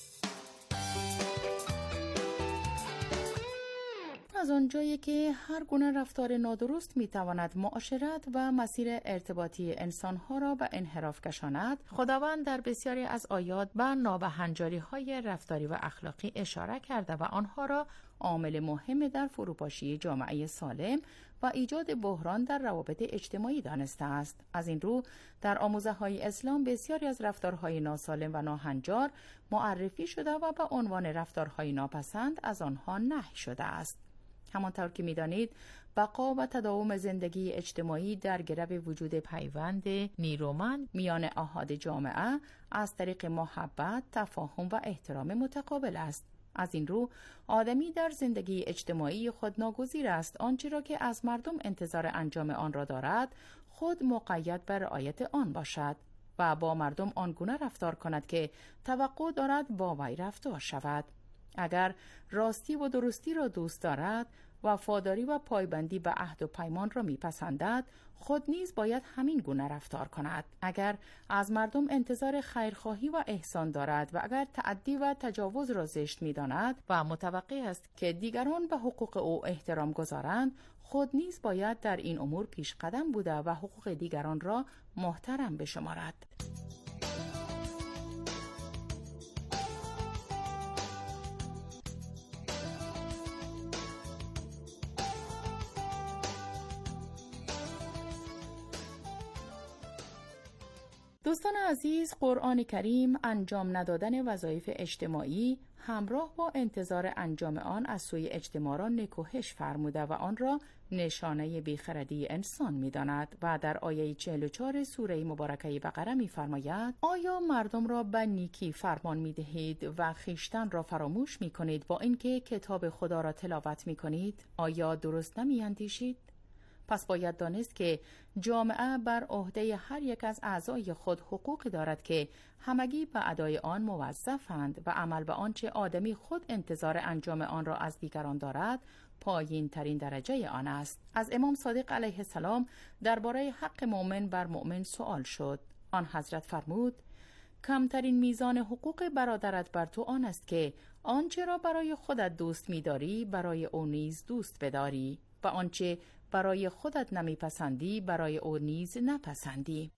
از آنجایی که هر گونه رفتار نادرست میتواند معاشرت و مسیر ارتباطی انسانها را به انحراف کشاند، خداوند در بسیاری از آیات به نابهنجاری‌های رفتاری و اخلاقی اشاره کرده و آنها را عامل مهم در فروپاشی جامعه سالم و ایجاد بحران در روابط اجتماعی دانسته است. از این رو در آموزه‌های اسلام بسیاری از رفتارهای ناسالم و ناهنجار معرفی شده و به عنوان رفتارهای ناپسند از آنها نهی شده است. همانطور که می‌دانید، بقا و تداوم زندگی اجتماعی در گرو وجود پیوند نیرومند میان احاد جامعه از طریق محبت، تفاهم و احترام متقابل است. از این رو آدمی در زندگی اجتماعی خود ناگزیر است آنچه را که از مردم انتظار انجام آن را دارد خود مقید به رعایت آن باشد و با مردم آنگونه رفتار کند که توقع دارد با وی رفتار شود. اگر راستی و درستی را دوست دارد، وفاداری و پایبندی به عهد و پیمان را میپسندد، خود نیز باید همین گونه رفتار کند. اگر از مردم انتظار خیرخواهی و احسان دارد و اگر تعدی و تجاوز را زشت می‌داند و متوقع است که دیگران به حقوق او احترام گذارند، خود نیز باید در این امور پیش قدم بوده و حقوق دیگران را محترم بشمارد. دوستان عزیز، قرآن کریم انجام ندادن وظایف اجتماعی همراه با انتظار انجام آن از سوی اجتماع را نکوهش فرموده و آن را نشانه بیخردی انسان می‌داند و در آیه 44 سوره مبارکه بقره می‌فرماید: آیا مردم را به نیکی فرمان می‌دهید و خویشتن را فراموش می‌کنید با اینکه کتاب خدا را تلاوت می‌کنید؟ آیا درست نمی‌اندیشید؟ پس باید دانست که جامعه بر عهده هر یک از اعضای خود حقوقی دارد که همگی به ادای آن موظفند و عمل به آنچه آدمی خود انتظار انجام آن را از دیگران دارد پایین ترین درجه آن است. از امام صادق علیه السلام درباره حق مؤمن بر مؤمن سوال شد. آن حضرت فرمود: کمترین میزان حقوق برادرت بر تو آن است که آنچه را برای خودت دوست می‌داری برای او نیز دوست بداری و آنچه برای خودت نمیپسندی برای او نیز نپسندی.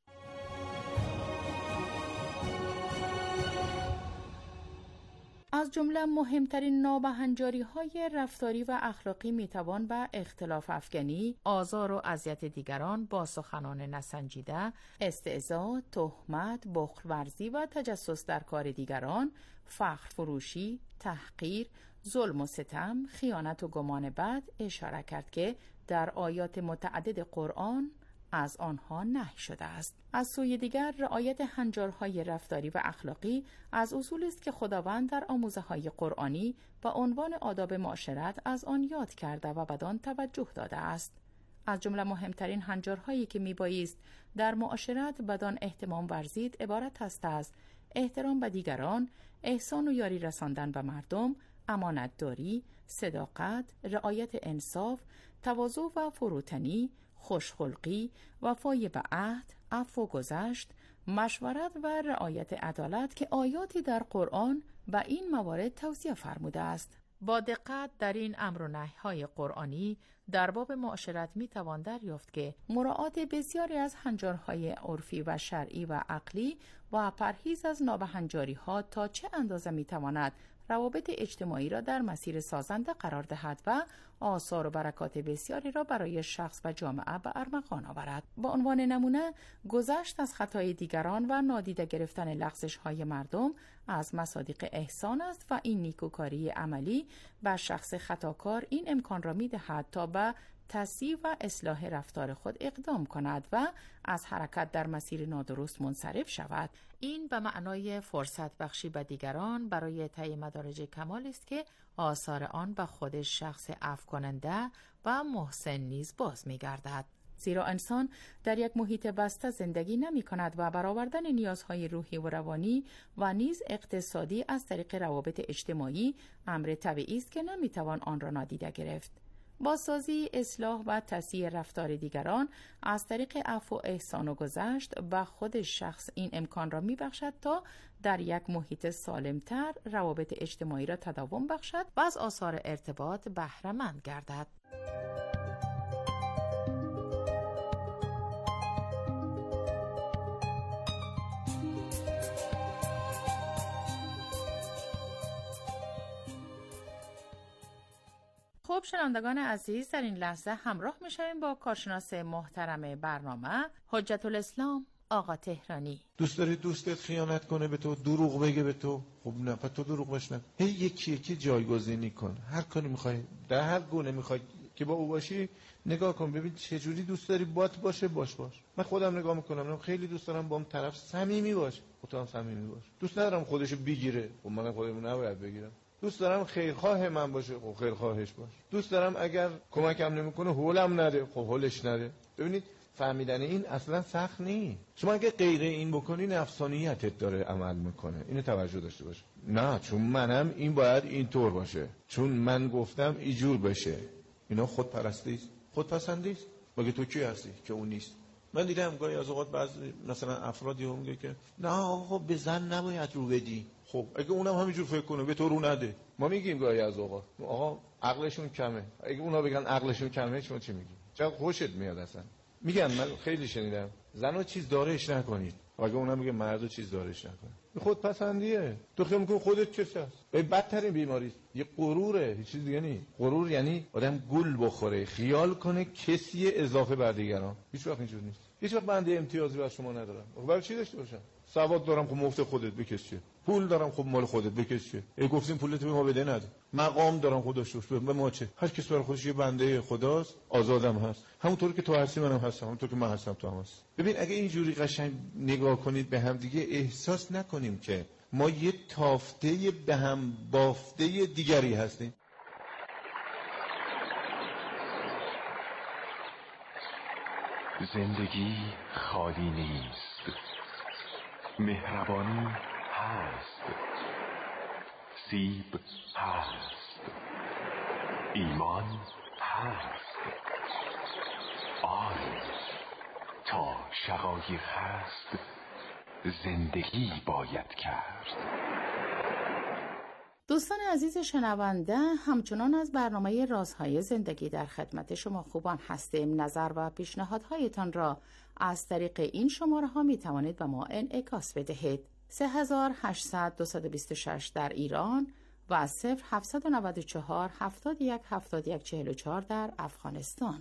از جمله مهمترین نابهنجاری‌های رفتاری و اخلاقی میتوان به اختلاف افکنی، آزار و اذیت دیگران با سخنان نسنجیده، استهزا، تهمت، بخل ورزی و تجسس در کار دیگران، فخر فروشی، تحقیر، ظلم و ستم، خیانت و گمان بد اشاره کرد که در آیات متعدد قرآن از آنها نهی شده است. از سوی دیگر رعایت هنجارهای رفتاری و اخلاقی از اصولی است که خداوند در آموزه‌های قرآنی با عنوان آداب معاشرت از آن یاد کرده و بدان توجه داده است. از جمله مهمترین هنجارهایی که میبایست در معاشرت بدان اهتمام ورزید عبارت است از احترام به دیگران، احسان و یاری رساندن به مردم، امانتداری، صداقت، رعایت انصاف، تواضع و فروتنی، خوشخلقی، وفای به عهد، عفو و گذشت، مشورت و رعایت عدالت که آیاتی در قرآن به این موارد توصیه فرموده است. با دقت در این امر و نهی‌های قرآنی در باب معاشرت میتوان دریافت که مراعات بسیاری از هنجارهای عرفی و شرعی و عقلی و پرهیز از نابهنجاری‌ها تا چه اندازه میتواند روابط اجتماعی را در مسیر سازنده قرار دهد و آثار و برکات بسیاری را برای شخص و جامعه به ارمغان آورد. با عنوان نمونه، گذشت از خطای دیگران و نادیده گرفتن لغزش‌های مردم از مصادیق احسان است و این نیکوکاری عملی به شخص خطاکار این امکان را می‌دهد تا به تصحیح و اصلاح رفتار خود اقدام کند و از حرکت در مسیر نادرست منصرف شود. این به معنای فرصت بخشی به دیگران برای طی مدارج کمال است که آثار آن به خود شخص عفو کننده و محسن نیز باز می‌گردد. زیرا انسان در یک محیط بسته زندگی نمی کند و برآوردن نیازهای روحی و روانی و نیز اقتصادی از طریق روابط اجتماعی امر طبیعی است که نمی توان آن را نادیده گرفت. بازسازی، اصلاح و تصحیح رفتار دیگران از طریق عفو و احسان و گذشت به خود شخص این امکان را می‌بخشد تا در یک محیط سالمتر روابط اجتماعی را تداوم بخشد و از آثار ارتباط بهره مند گردد. خب شنوندگان عزیز، در این لحظه همراه میشویم با کارشناس محترم برنامه حجت الاسلام آقا تهرانی. دوست داری دوستت خیانت کنه به تو، دروغ بگه به تو؟ خب نه، پس تو دروغ باش نه. هی یکی یکی جایگزینی کن. هر کاری میخوای، در هر گونه میخوای که با او باشی نگاه کن ببین چه جوری دوست داری باشه باش. من خودم نگاه میکنم، خیلی دوست دارم با اون طرف صمیمی باشه. خودم صمیمی باش. دوست ندارم خودشو بگیره، خب من خودمو نباید بگیرم. دوست دارم خیرخواه من باشه، خب خیرخواهش باش. دوست دارم اگر کمکم نمیکنه هولم نده، خب هولش نده. ببینید فهمیدن این اصلا سخت نیست. شما اگه غیر این بکنی نفسانیتت داره عمل میکنه، اینو توجه داشته باش. نه چون منم این باید اینطور باشه، چون من گفتم اینجور بشه. اینا خودپرستی است، خودپسندی است. مگه تو کی هستی که اون نیست؟ من دیدم گاهی از اوقات بعضی مثلا افرادی هم میگه که نه آقا به زن نباید رو بدی. خب اگه اونم همینجور فکر کنه به تو رو نده. ما میگیم گاهی از اوقات آقا عقلشون کمه. اگه اونا بگن عقلشون کمه شما چی میگی؟ چرا خوشت میاد اصلا؟ میگن من خیلی شنیدم زنو چیز دارش نکنید. اگه اونا میگه مردو چیز دارش نکنید. خودپسندیه. تو خیال میکنی خودت کسی هست. بدترین بیماری یه غروره، هیچ چیز دیگه نیست. غرور یعنی آدم گول بخوره، خیال کنه کسی اضافه بر دیگران. هیچ وقت اینجوری نیست. هیچ وقت بنده امتیازی بر شما ندارم. برای چی داشته باشم؟ سواد دارم خب مفت خودت بکش چیه؟ پول دارم خب مال خودت بکش چیه؟ گفتیم پولت به ما بده نده. مقام دارم خود داشته باش به ما چه؟ هر کس برای خودش یه بنده خداست، آزادم هست. همونطوری که تو هستی منم هستم، همونطور که من هستم تو هم هستی. ببین اگه اینجوری قشنگ نگاه کنید به هم دیگه احساس نکنیم که ما یه تافته به هم بافته دیگری هستیم. زندگی خالی نیست، مهربانی هست، سیب هست، ایمان هست. آری تا شقایق هست زندگی باید کرد. دوستان عزیز شنونده، همچنان از برنامه رازهای زندگی در خدمت شما خوبان هستیم. نظر و پیشنهادهایتان را از طریق این شماره ها می توانید به ما انعکاس بدهید. 3800-226 در ایران و 0794-71-71-44 در افغانستان.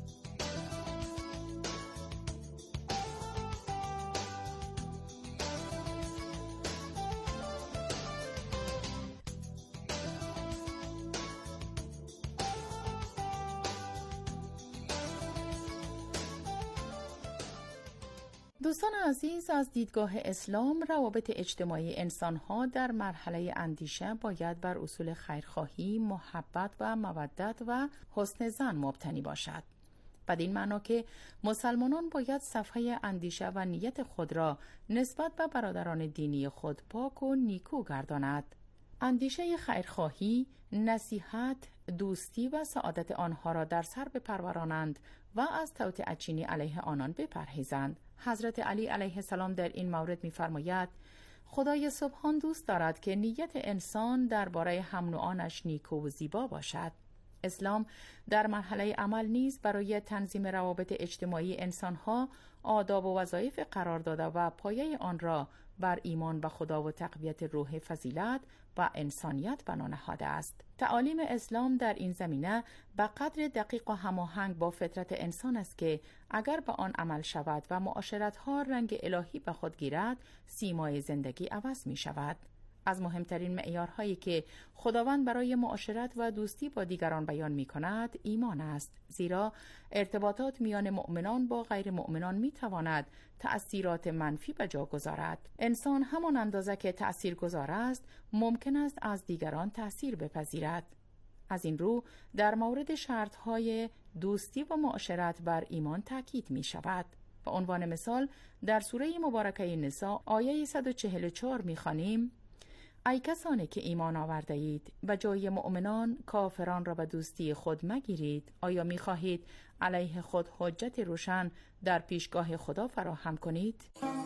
دوستان عزیز، از دیدگاه اسلام روابط اجتماعی انسان‌ها در مرحله اندیشه باید بر اصول خیرخواهی، محبت و مودت و حسن ظن مبتنی باشد. بدین معنا که مسلمانان باید صفحه اندیشه و نیت خود را نسبت به برادران دینی خود پاک و نیکو گرداند. اندیشه خیرخواهی، نصیحت، دوستی و سعادت آنها را در سر بپرورانند و از توطئه‌چینی علیه آنان بپرهیزند. حضرت علی علیه السلام در این مورد می‌فرماید: خدای سبحان دوست دارد که نیت انسان درباره هم نوعانش نیکو و زیبا باشد. اسلام در مرحله عمل نیز برای تنظیم روابط اجتماعی انسان‌ها آداب و وظایف قرار داده و پایه آن را بر ایمان به خدا و تقویت روح فضیلت و انسانیت بنا نهاده است. تعالیم اسلام در این زمینه به قدر دقیق و هماهنگ با فطرت انسان است که اگر به آن عمل شود و معاشرت‌ها رنگ الهی به خود گیرد، سیمای زندگی عوض می شود. از مهمترین معیارهایی که خداوند برای معاشرت و دوستی با دیگران بیان می کند ایمان است، زیرا ارتباطات میان مؤمنان با غیر مؤمنان می تواند تأثیرات منفی به جا گذارد. انسان همان اندازه که تأثیرگذار است ممکن است از دیگران تأثیر بپذیرد. از این رو در مورد شرطهای دوستی و معاشرت بر ایمان تاکید می شود. به عنوان مثال در سوره مبارکه نساء آیه 144 می خوانیم: ای کسانی که ایمان آورده اید، به جای مؤمنان کافران را به دوستی خود مگیرید. آیا می خواهید علیه خود حجت روشن در پیشگاه خدا فراهم کنید؟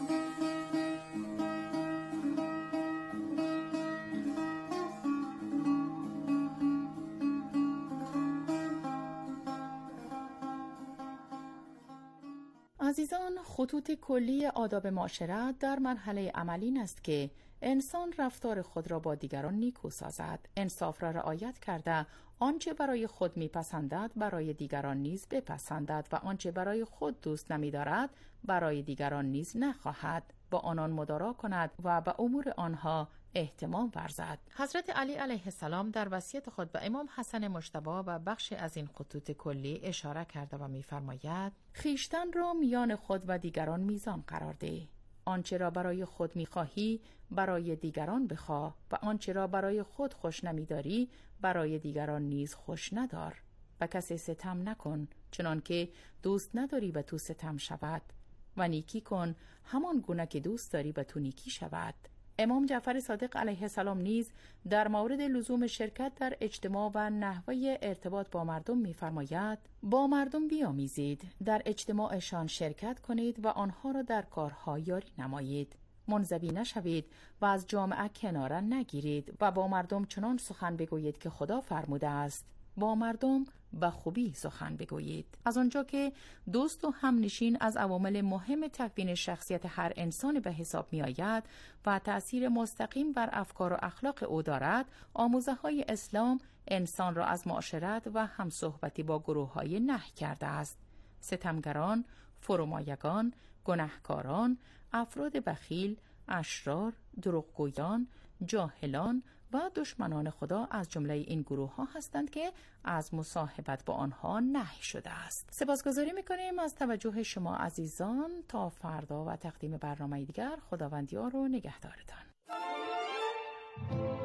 عزیزان، خطوط کلی آداب معاشرت در مرحله عملی است که انسان رفتار خود را با دیگران نیکو سازد، انصاف را رعایت کرده، آنچه برای خود میپسندد برای دیگران نیز بپسندد و آنچه برای خود دوست نمی‌دارد برای دیگران نیز نخواهد، با آنان مدارا کند و به امور آنها اهتمام ورزد. حضرت علی علیه السلام در وصیت خود به امام حسن مجتبی و بخشی از این خطوط کلی اشاره کرده و می‌فرماید: خویشتن را میان خود و دیگران میزان قرار ده. آنچه را برای خود می‌خواهی برای دیگران بخواه و آنچه را برای خود خوش نمی‌داری برای دیگران نیز خوش ندار. و کسی ستم نکن چنان که دوست نداری به تو ستم شود و نیکی کن همان گونه که دوست داری به تو نیکی شود. امام جعفر صادق علیه السلام نیز در مورد لزوم شرکت در اجتماع و نحوه ارتباط با مردم می‌فرماید: با مردم بیامیزید، در اجتماعشان شرکت کنید و آنها را در کارها یاری نمایید. منزوی نشوید و از جامعه کناره نگیرید و با مردم چنان سخن بگویید که خدا فرموده است: با مردم به خوبی سخن بگویید. از آنجا که دوست و همنشین از عوامل مهم تکوین شخصیت هر انسان به حساب می آید و تأثیر مستقیم بر افکار و اخلاق او دارد، آموزه های اسلام انسان را از معاشرت و همصحبتی با گروه های نهی کرده است. ستمگران، فرومایگان، گناهکاران، افراد بخیل، اشرار، دروغگویان، جاهلان و دشمنان خدا از جمله این گروه ها هستند که از مصاحبت با آنها نهی شده است. سپاسگزاری میکنیم از توجه شما عزیزان. تا فردا و تقدیم برنامه دیگر، خداوند یار و نگهدارتان.